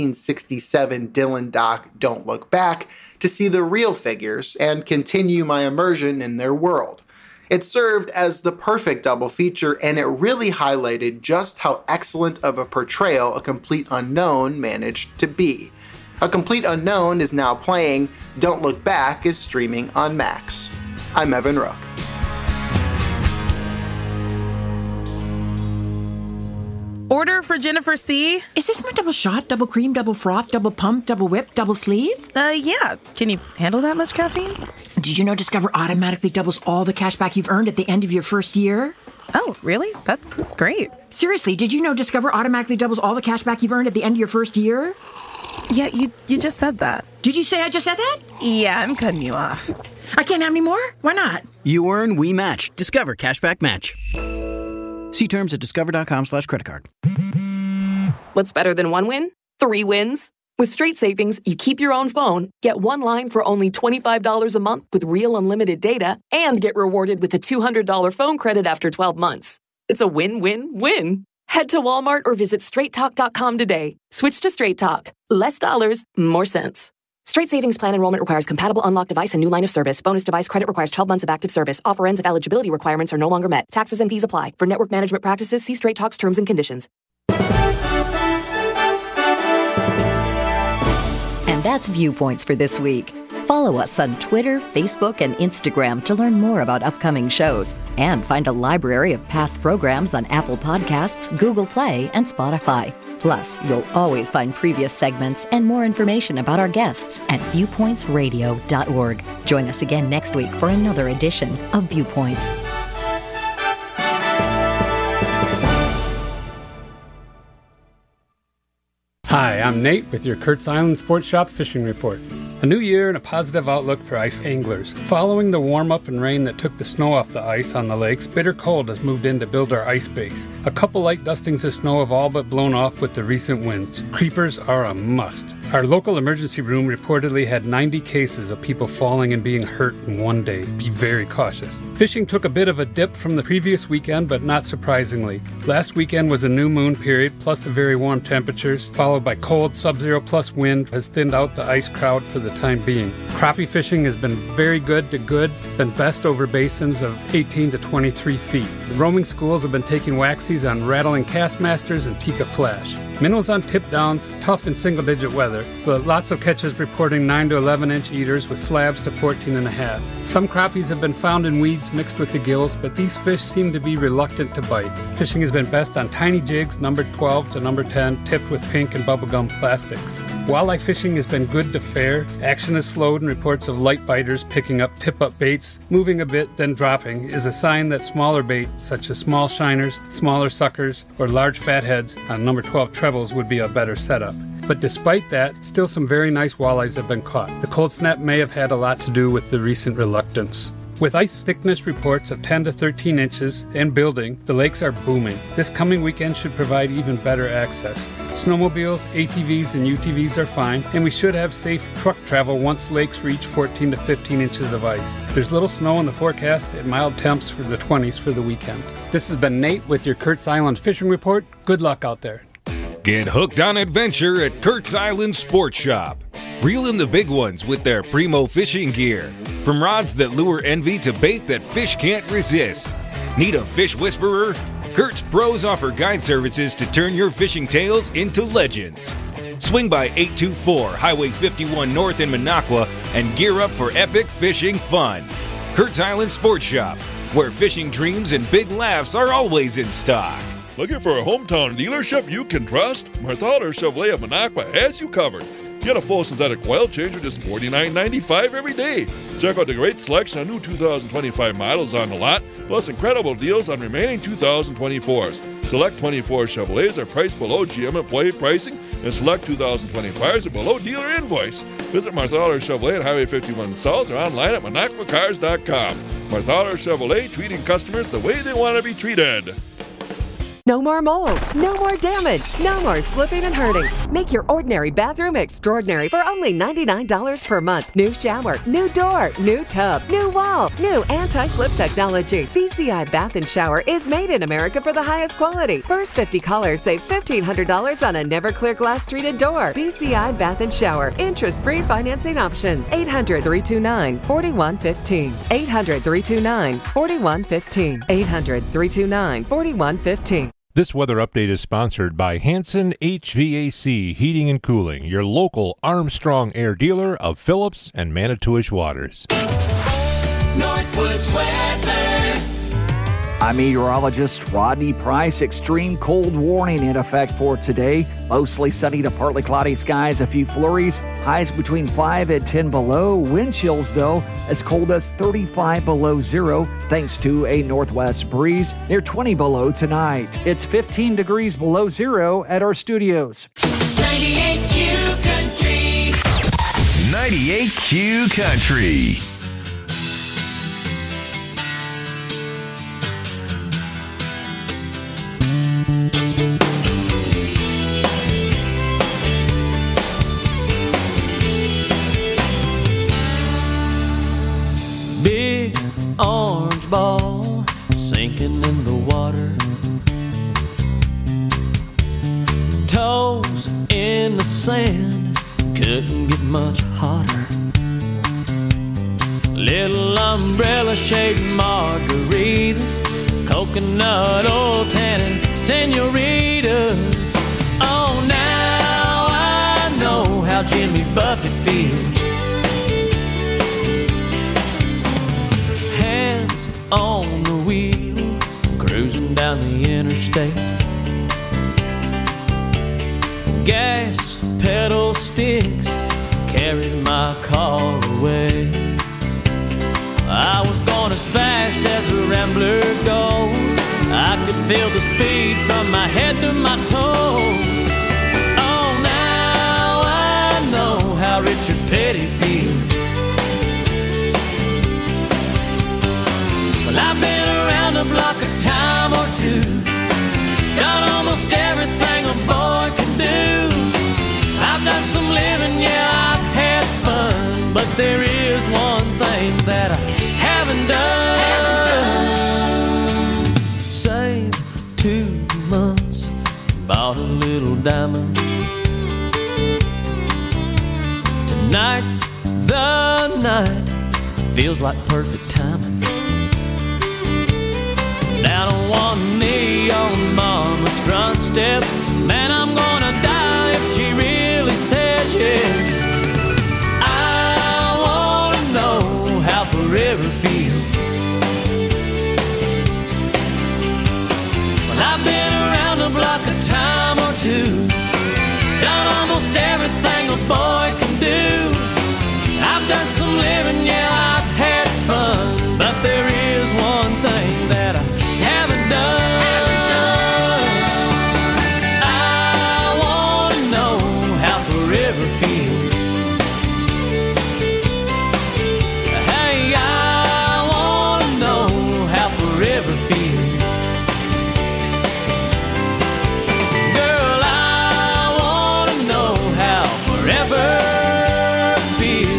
1967 Dylan doc Don't Look Back to see the real figures and continue my immersion in their world. It served as the perfect double feature, and it really highlighted just how excellent of a portrayal A Complete Unknown managed to be. A Complete Unknown is now playing. Don't Look Back is streaming on Max. I'm Evan Rook. Order for Jennifer C. Is this my double shot, double cream, double froth, double pump, double whip, double sleeve? Yeah. Can you handle that much caffeine? Did you know Discover automatically doubles all the cash back you've earned at the end of your first year? Oh, really? That's great. Seriously, did you know Discover automatically doubles all the cash back you've earned at the end of your first year? Yeah, you just said that. Did you say I just said that? Yeah, I'm cutting you off. I can't have any more? Why not? You earn, we match. Discover Cashback Match. See terms at discover.com/creditcard. What's better than one win? 3 wins. With Straight Savings, you keep your own phone, get one line for only $25 a month with real unlimited data, and get rewarded with a $200 phone credit after 12 months. It's a win-win-win. Head to Walmart or visit straighttalk.com today. Switch to Straight Talk. Less dollars, more sense. Straight Savings Plan enrollment requires compatible unlocked device and new line of service. Bonus device credit requires 12 months of active service. Offer ends if eligibility requirements are no longer met. Taxes and fees apply. For network management practices, see Straight Talk's terms and conditions. And that's Viewpoints for this week. Follow us on Twitter, Facebook, and Instagram to learn more about upcoming shows and find a library of past programs on Apple Podcasts, Google Play, and Spotify. Plus, you'll always find previous segments and more information about our guests at viewpointsradio.org. Join us again next week for another edition of Viewpoints. Hi, I'm Nate with your Kurt's Island Sports Shop Fishing Report. A new year and a positive outlook for ice anglers. Following the warm-up and rain that took the snow off the ice on the lakes, bitter cold has moved in to build our ice base. A couple light dustings of snow have all but blown off with the recent winds. Creepers are a must. Our local emergency room reportedly had 90 cases of people falling and being hurt in one day. Be very cautious. Fishing took a bit of a dip from the previous weekend, but not surprisingly. Last weekend was a new moon period, plus the very warm temperatures, followed by cold sub-zero plus wind has thinned out the ice crowd for the time being. Crappie fishing has been very good to good, been best over basins of 18 to 23 feet. The roaming schools have been taking waxies on rattling Castmasters and Tikka Flash. Minnows on tip downs, tough in single-digit weather, but lots of catches reporting 9 to 11-inch eaters with slabs to 14.5. Some crappies have been found in weeds mixed with the gills, but these fish seem to be reluctant to bite. Fishing has been best on tiny jigs, numbered 12 to number 10, tipped with pink and bubblegum plastics. Walleye fishing has been good to fair. Action has slowed, and reports of light biters picking up tip-up baits, moving a bit, then dropping, is a sign that smaller bait, such as small shiners, smaller suckers, or large fatheads on number 12 trebles would be a better setup. But despite that, still some very nice walleyes have been caught. The cold snap may have had a lot to do with the recent reluctance. With ice thickness reports of 10 to 13 inches and building, the lakes are booming. This coming weekend should provide even better access. Snowmobiles, ATVs, and UTVs are fine, and we should have safe truck travel once lakes reach 14 to 15 inches of ice. There's little snow in the forecast and mild temps for the 20s for the weekend. This has been Nate with your Kurt's Island Fishing Report. Good luck out there. Get hooked on adventure at Kurt's Island Sports Shop. Reel in the big ones with their primo fishing gear. From rods that lure envy to bait that fish can't resist. Need a fish whisperer? Kurt's pros offer guide services to turn your fishing tales into legends. Swing by 824 Highway 51 North in Minocqua and gear up for epic fishing fun. Kurt's Island Sports Shop, where fishing dreams and big laughs are always in stock. Looking for a hometown dealership you can trust? Marthaler Chevrolet of Minocqua has you covered. Get a full synthetic oil change for just $49.95 every day. Check out the great selection of new 2025 models on the lot, plus incredible deals on remaining 2024s. Select 24 Chevrolets are priced below GM employee pricing, and select 2025s are below dealer invoice. Visit Marthaler Chevrolet at Highway 51 South or online at MinocquaCars.com. Marthaler Chevrolet, treating customers the way they want to be treated. No more mold, no more damage, no more slipping and hurting. Make your ordinary bathroom extraordinary for only $99 per month. New shower, new door, new tub, new wall, new anti-slip technology. BCI Bath and Shower is made in America for the highest quality. First 50 callers save $1,500 on a never clear glass treated door. BCI Bath and Shower. Interest-free financing options. 800-329-4115. 800-329-4115. 800-329-4115. This weather update is sponsored by Hanson HVAC Heating and Cooling, your local Armstrong Air dealer of Phillips and Manitowish Waters. Northwoods weather. I'm meteorologist Rodney Price. Extreme cold warning in effect for today. Mostly sunny to partly cloudy skies, a few flurries. Highs between 5 and 10 below. Wind chills, though, as cold as 35 below zero, thanks to a northwest breeze. Near 20 below tonight. It's 15 degrees below zero at our studios. 98Q Country. 98Q Country. Big orange ball sinking in the water, toes in the sand, couldn't get much hotter. Little umbrella shaped margaritas, coconut oil tannin senoritas. Oh, now I know how Jimmy Buffett feels. On the wheel, cruising down the interstate. Gas pedal sticks, carries my car away. I was going as fast as a rambler goes. I could feel the speed from my head to my toes. Oh, now I know how Richard Petty feels. there is one thing that I haven't done. Saved 2 months, bought a little diamond. Tonight's the night, feels like perfect timing. Down on one knee on mama's front steps, man, I'm gonna die if she really says yes. I wanna know how forever feels. Well, I've been around the block a time or two, done almost everything a boy can do. I've done some living, yeah, I've had fun, but there is one thing that I haven't done. I wanna know how forever feels. Hey, I wanna know how forever feels. Girl, I wanna know how forever feels.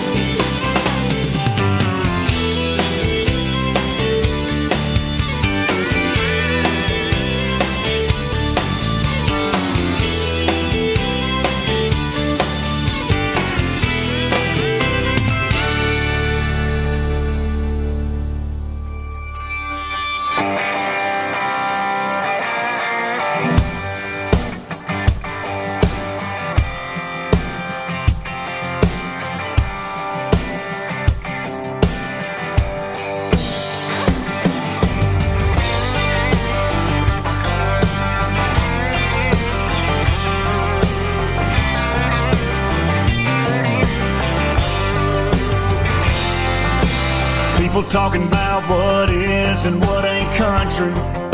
People talking about what is and what ain't country.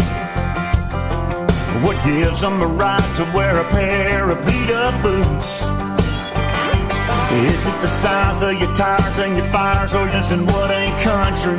What gives them the right to wear a pair of beat-up boots? Is it the size of your tires and your fires, or is it what ain't country?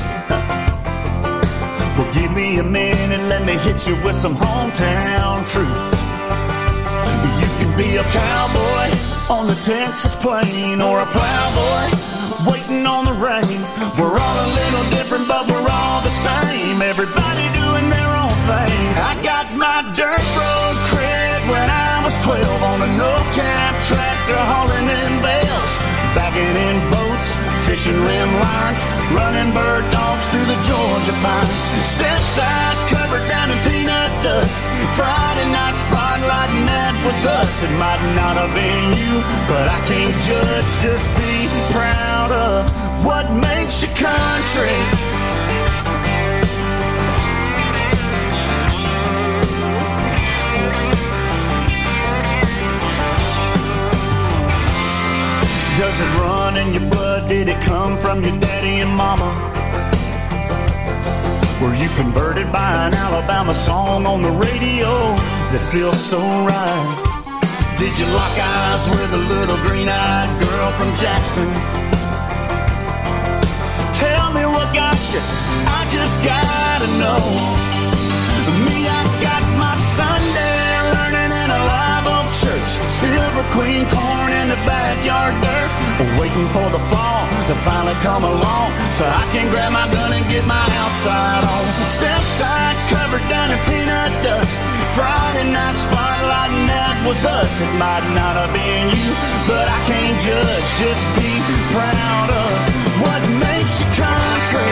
Well, give me a minute and let me hit you with some hometown truth. You can be a cowboy on the Texas plain, or a plowboy waiting on the rain. We're all a little different, but we're all the same. Everybody doing their own thing. I got my dirt road cred when I was 12 on a no-cap tractor hauling in bales, bagging in boats, fishing rim lines, running bird dogs through the Georgia pines. Step side covered down in peanut dust. Friday night spotlight, and that was us. It might not have been you, but I can't judge. Just be proud of what makes you country. Does it run in your blood? Did it come from your daddy and mama? Were you converted by an Alabama song on the radio that feels so right? Did you lock eyes with a little green-eyed girl from Jackson? Tell me what got you, I just gotta know. Me, I got my Sunday learning in a live oak church, Silver Queen corn in the backyard dirt, waiting for the fall to finally come along so I can grab my gun and get my outside on. Step side covered down in peanut dust. Friday night spotlight, and that was us. It might not have been you, but I can't judge. Just be proud of what makes you country.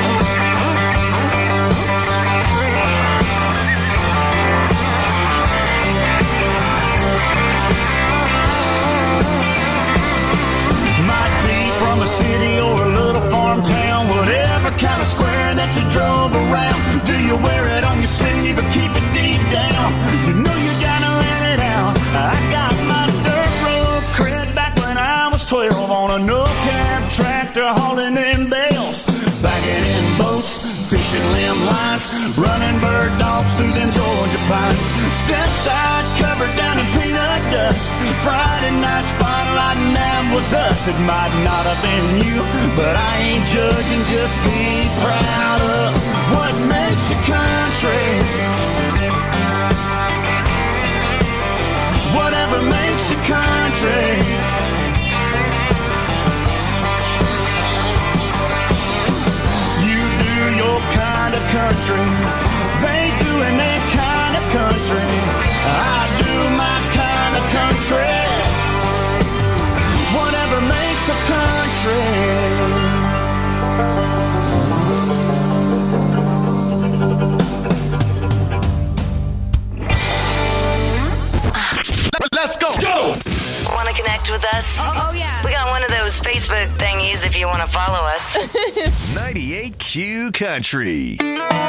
From a city or a little farm town, whatever kind of square that you drove around. Do you wear it on your sleeve or keep it deep down? You know you gotta let it out. I got my dirt road cred back when I was 12 on a no-cab tractor hauling in bales, bagging in boats, fishing limb lines, running bird dogs through them Georgia pines. Step side covered down in peanut dust. Friday night spotlight, and that was us. It might not have been you, but I ain't judging. Just be proud of what makes you country. Whatever makes you country. country. They doing their kind of country. I do my kind of country. Whatever makes us country. Let's go! Go! Want to connect with us? Oh, yeah. We got one of those Facebook thingies if you want to follow us. 98Q Country.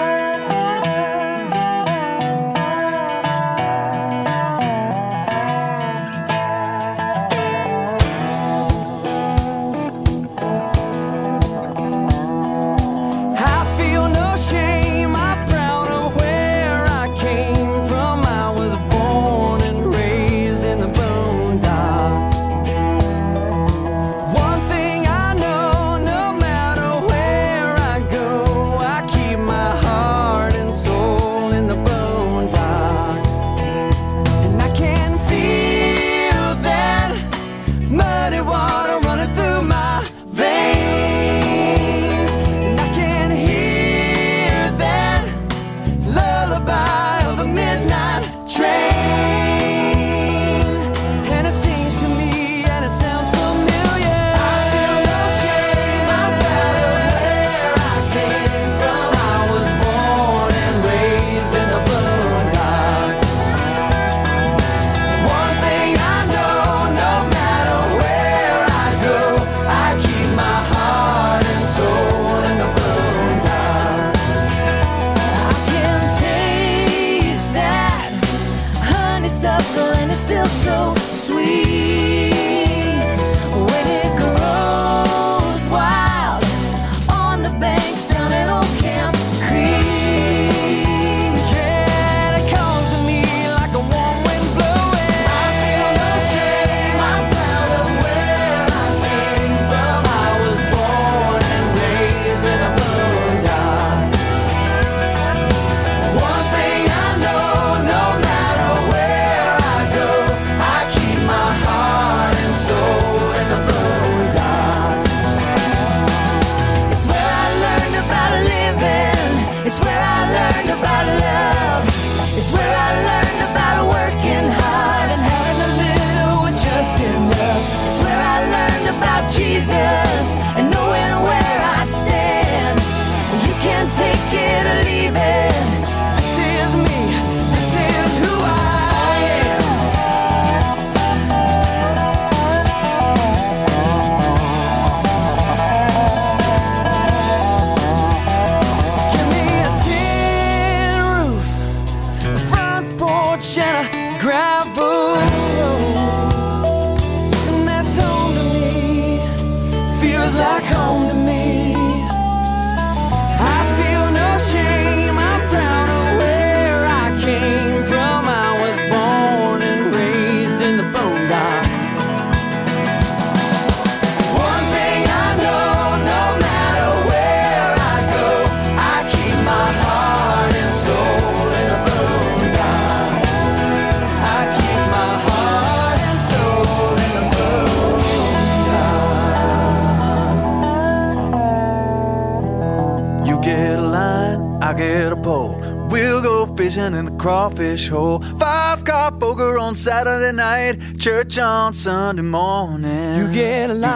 In the crawfish hole, 5-car poker on Saturday night, church on Sunday morning. You get a line,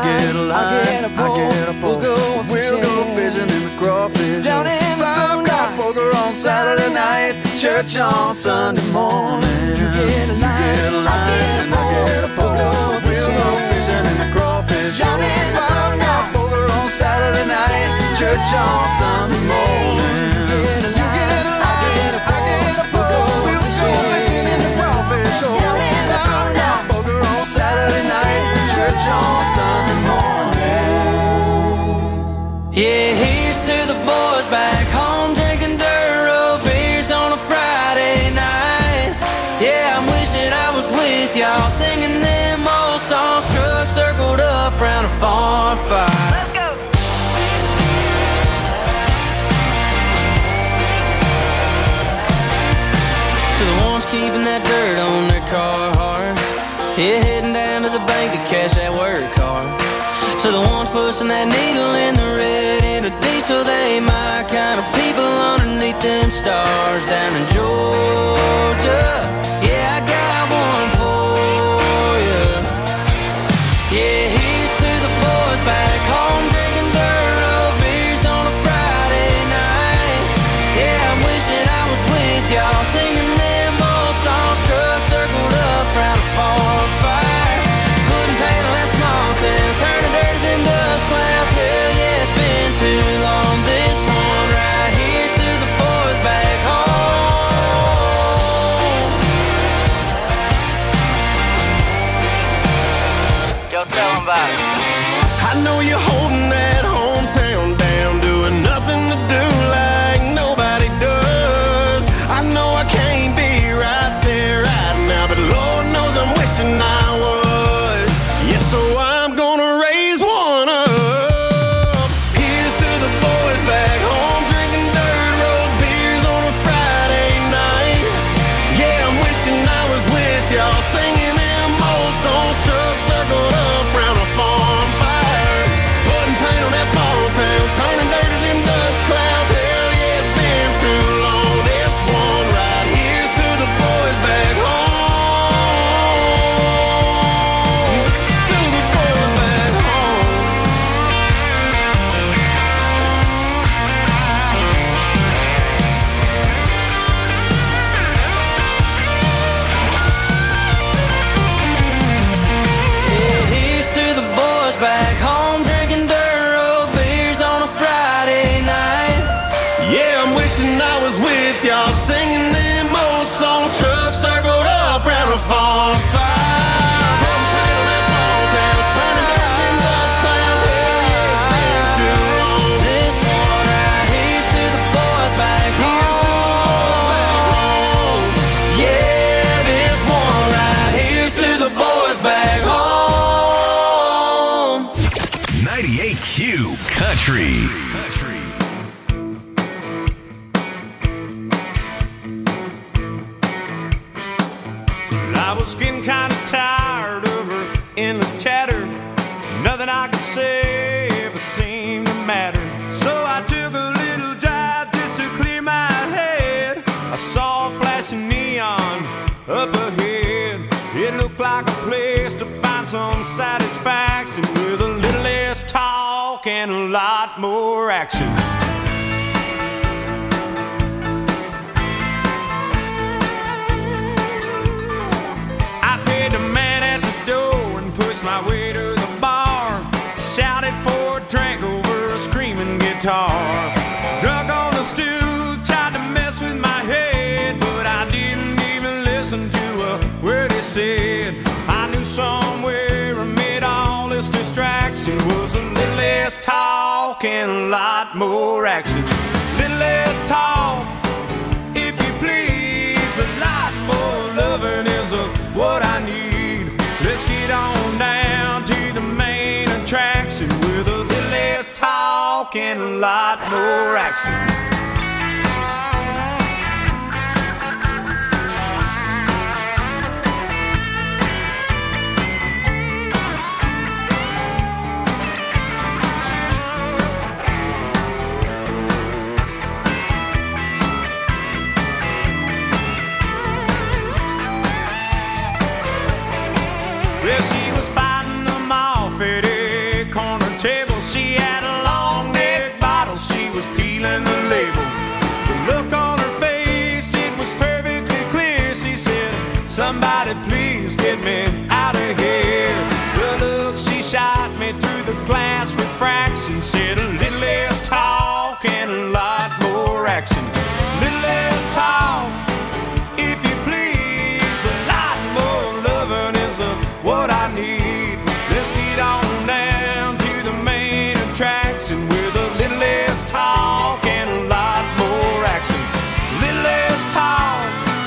I get a pole, we'll go fishing in the crawfish down hole. in the 5-car poker on Saturday night, church on Sunday morning. You get a line, I get a pole, we'll go fishing in the crawfish hole. 5-car poker on Saturday night, church on Sunday morning. Saturday night, church on Sunday morning. Yeah, here's to the boys back home drinking Duro beers on a Friday night. Yeah, I'm wishing I was with y'all singing them old songs, truck circled up round a farm fire. Let's go. To the ones keeping that dirt on their car hard. Yeah, heading down to the bank to cash that work card. To the ones pushing that needle in the red in a diesel, they my kind of people underneath them stars down in Georgia. Yeah, I got one for you. Yeah, here's to the boys back home drinking dirt road beers on a Friday night. Yeah, I'm wishing I was with y'all singing them old songs. Truck circled up round a farm fire. Putting paint on that small town, turning dirt to them dust clouds. Hell yeah, it's been too long. This one right here's to the boys back home. Yo, tell them about it. I know you're holding that hometown down, doing nothing to do like nobody does. I know I can't be right there right now, but Lord knows I'm wishing I was. Yeah, so I'm gonna raise one up. Here's to the boys back home drinking dirt road beers on a Friday night. Yeah, I'm wishing I was with y'all singing them old songs, truck circled up round a farm fire. Putting paint on that small town, turning dirt to them dust clouds. Hell yeah, it's been too long. This one right here's to the boys back home. To the boys back home. Yeah, here's to the boys back home drinking dirt road beers on a Friday night. Yeah, I'm wishing I was with y'all singing them old songs, truck circled up round a farm fire. Putting paint on that small town, turning dirt to them dust clouds. Hell yeah, it's been too long. This one right here's to the boys back home. Yeah, this one right here's to the boys back home. 98Q Country. I was getting kind of tired of her endless chatter. Nothing I could say ever seemed to matter. So I took a little drive just to clear my head. I saw a flashing neon up ahead. It looked like a place to find some satisfaction with a little less talk and a lot more action. I paid the man at the door and pushed my way to the bar. Shouted for a drink over a screaming guitar. Drunk on the stool, tried to mess with my head, but I didn't even listen to a word he said. I knew somewhere amid all this distraction was a little less talk and a lot more action. Little less talk, if you please, a lot more loving is what I need. Let's get on down to the main attraction with a little less talk and a lot more action. Well, she was fighting them off at a corner table. She had a long neck bottle, she was peeling the label. The look on her face, it was perfectly clear. She said, somebody please get me out of here. The look she shot me through the glass refraction said a little less talk and a lot more action. Little less talk, if you please, a lot more loving is what I need. Let's get on down to the main attraction with a little less talk and a lot more action. Little less talk,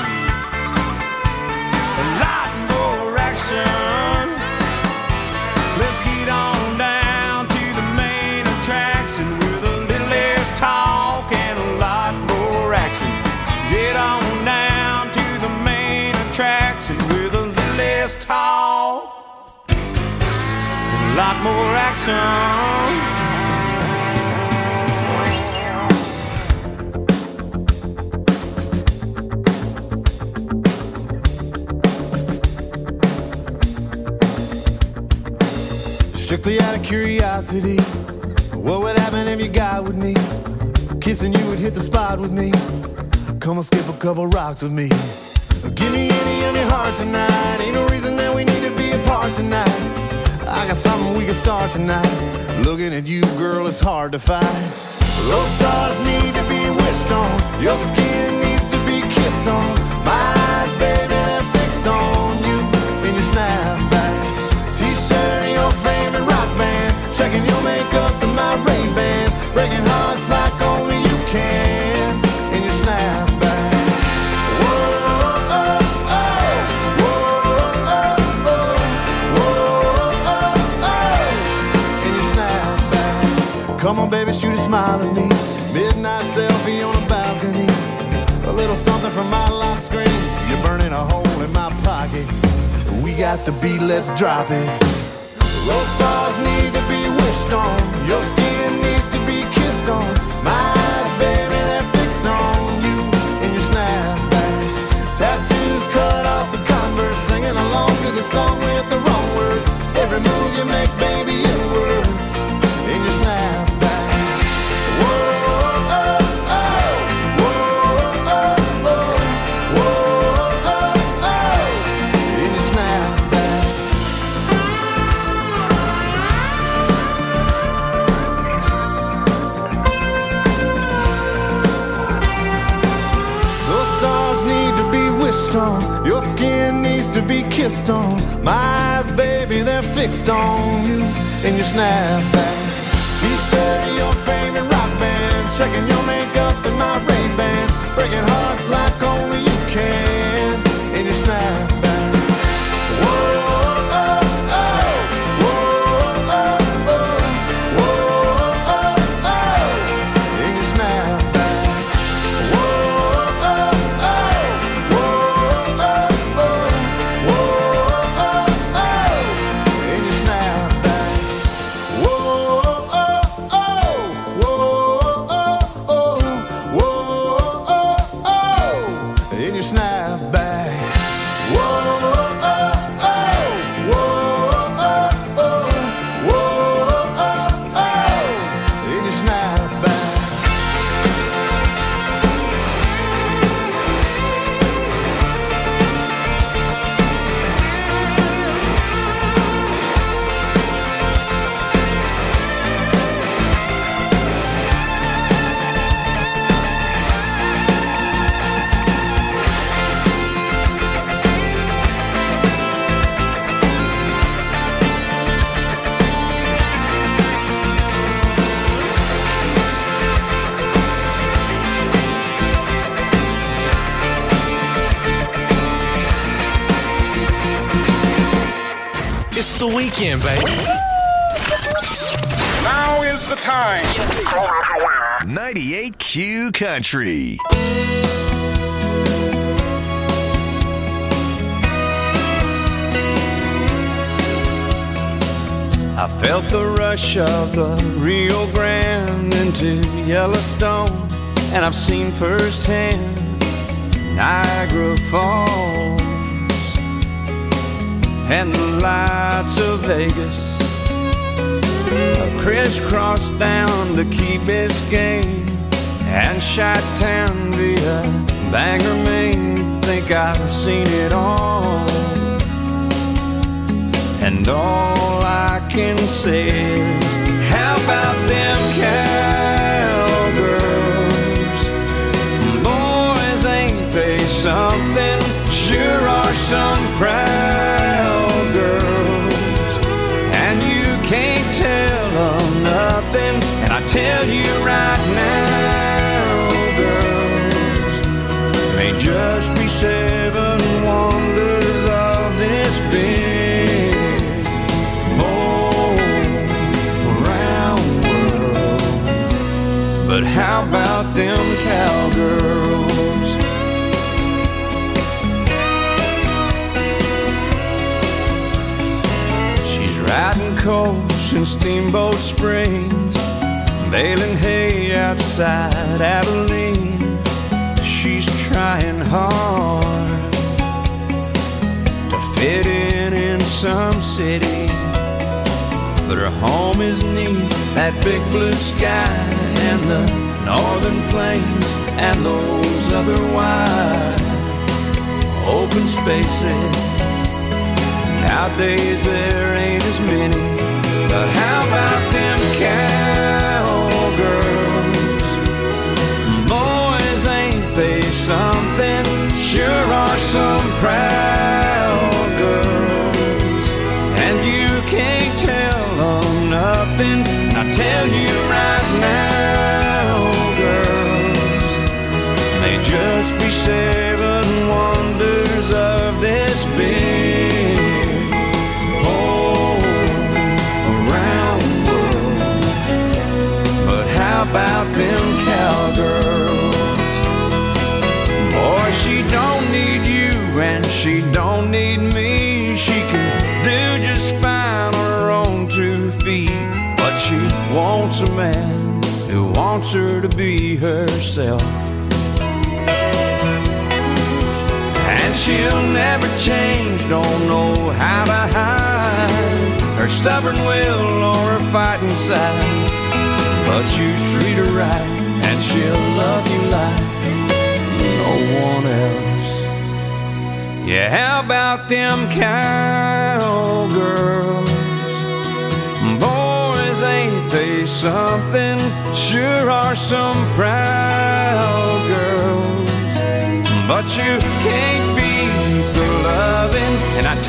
a lot more action. Let's get on down to the main attraction with a little less talk and a lot more action. Get on down to the main attraction with a little less talk, a lot more action. strictly out of curiosity. What would happen if you got with me? Kissing you would hit the spot with me. Come and skip a couple rocks with me. Give me any of your heart tonight. Ain't no reason that we need to be apart tonight. I got something we can start tonight. Looking at you, girl, it's hard to fight. Those stars need to be wished on. Your skin needs to be kissed on. My eyes, baby, they're fixed on you in your snapback. T-shirt and your favorite rock band. Checking your makeup and my Ray-Bans. Breaking hearts like only you can in your snapback. Come on, baby, shoot a smile at me. Midnight selfie on a balcony. A little something from my lock screen. You're burning a hole in my pocket. We got the beat, let's drop it. Those stars need to be wished on. Your skin needs to be kissed on. My eyes, baby, they're fixed on you in your snapback. Tattoos cut off some Converse. Singing along to the song with the wrong words. Every move you make, baby, it works in your snapback. Your skin needs to be kissed on. My eyes, baby, they're fixed on you in your snapback. T-shirt and your favorite rock band. Checking your makeup and my Ray-Bans. Breaking hearts like only you can in your snapback. Whoa, oh, oh, whoa, oh, oh, whoa, oh, oh, in your snapback. Whoa, oh, oh, whoa, oh, oh, whoa, oh, oh, in your snapback. Whoa, oh, oh, whoa, oh, oh, whoa, oh, oh, in your snapback. Whoa, oh, oh, whoa, oh, oh, whoa, oh, oh, in your snapback. It's the weekend, baby. Now is the time. 98Q Country. I felt the rush of the Rio Grande into Yellowstone, and I've seen firsthand Niagara Falls and the lights of Vegas. I've crisscrossed down to Key Biscayne and Chi-Town via Bangor, Maine. Think I've seen it all, and all I can say is, how about them cowgirls? Boys, ain't they something? Sure are some proud girls, and you can't tell them nothing. And I tell you right now, girls, may just be 7 wonders of this big round world. But how about them cowgirls? She's riding coast in Steamboat Springs, baling hay outside Abilene. She's trying hard to fit in some city, but Her home is neat, that big blue sky and the northern plains and those other wide open spaces. Nowadays there ain't as many, but how about them cowgirls? Boys, ain't they something? Sure are some proud girls, and you can't tell them nothing. I tell you right now, girls, they just be 7 wonders of this big whole around world. But how about them cowgirls? Boy, she don't need you and she don't need me. She can do just fine on her own 2 feet. But she wants a man who wants her to be herself. And she'll never change, don't know how to hide her stubborn will or her fighting side. But you treat her right and she'll love you like no one else. Yeah, how about them cowgirls? Boys, ain't they something? Sure are some proud girls, but you can't beat the loving. And I